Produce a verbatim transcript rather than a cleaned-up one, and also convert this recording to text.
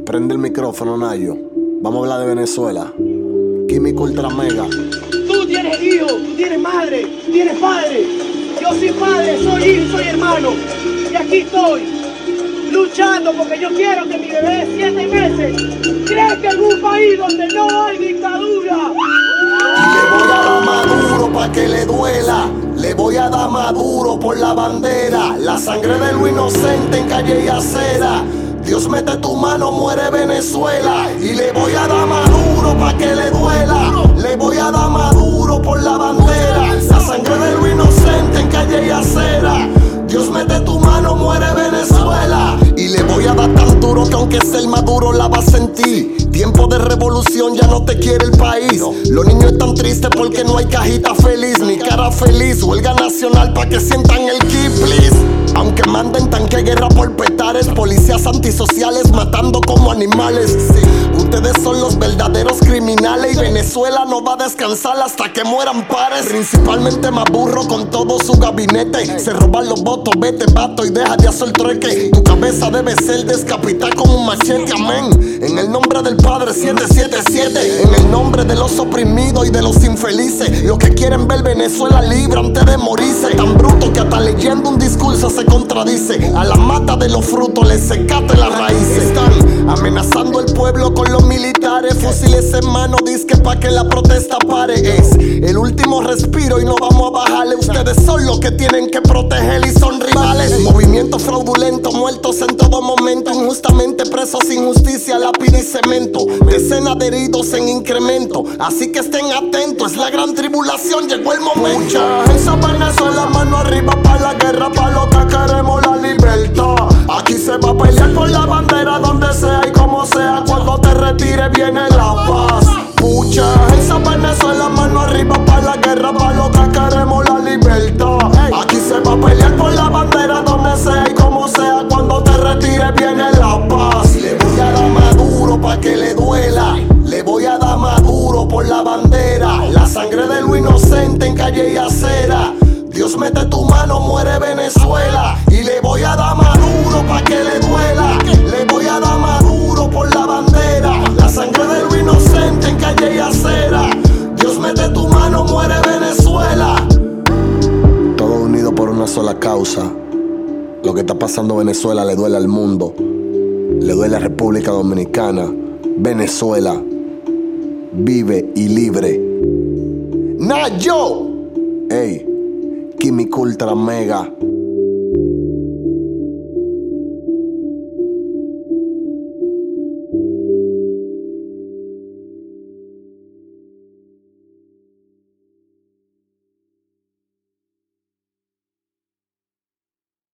Prende el micrófono, Nayo. Vamos a hablar de Venezuela. Químico Ultra Mega. Tú tienes hijo, tú tienes madre, tú tienes padre. Yo soy padre, soy hijo, soy hermano. Y aquí estoy, luchando porque yo quiero que mi bebé de siete meses crezca en un país donde no hay dictadura. Y le voy a dar maduro pa' que le duela. Le voy a dar maduro por la bandera. La sangre de lo inocente en calle y acera. Dios mete tu mano, muere Venezuela. Y le voy a dar maduro pa' que le duela. Le voy a dar maduro por la bandera. La sangre de lo inocente en calle y acera. Dios mete tu mano, muere Venezuela. Y le voy a dar tan duro que aunque sea el maduro la va a sentir. Tiempo de revolución, ya no te quiere el país. Los niños están tristes porque no hay cajita feliz ni cara feliz. Huelga nacional pa' que sientan el ki, please. Aunque manden tanque guerra por petares, policías antisociales matando como animales. Sí, ustedes son los verdaderos criminales y Venezuela no va a descansar hasta que mueran pares. Principalmente me aburro con todo su gabinete. Se roban los votos, vete vato y deja de hacer trueque. Tu cabeza debe ser descapitada con un machete, amén. En el nombre del Padre siete siete siete. En el nombre de los oprimidos y de los infelices. Los que quieren ver Venezuela libre antes de morirse. Tan bruto que hasta leyendo un discurso se contradice. A la mata de los frutos les secate las raíces. Están amenazando el pueblo con los militares. Fusiles en mano, disque pa' que la protesta pare. Es el último respiro y no vamos a bajarle. Ustedes son los que tienen que proteger y son rivales. Movimiento fraudulento, muertos en todo momento. Injustamente presos sin justicia, lápiz y cemento. Decenas de heridos en incremento. Así que estén atentos, es la gran tribulación, llegó el momento. Mucha gente Venezuela, mano arriba pa' la guerra, pa' lo que queremos la libertad. Aquí se va a pelear por la bandera donde sea y como sea. Cuando te retire viene la paz. Mucha gente Venezuela, mano arriba pa' la guerra, pa' lo que queremos la libertad. Aquí se va a pelear por la bandera donde sea y como sea. Cuando te retire viene la paz. Le voy a dar maduro pa' que le duela. Le voy a dar maduro por la bandera. La sangre de lo inocente en calle y acera. Dios mete tu mano, muere Venezuela. Y le voy a dar maduro pa' que le duela. Le voy a dar maduro por la bandera. La sangre de lo inocente en calle y acera. Dios mete tu mano, muere Venezuela. Todos unidos por una sola causa. Lo que está pasando en Venezuela le duele al mundo. Le duele a República Dominicana. Venezuela vive y libre. Nayo. Ey, Químico Ultra Mega.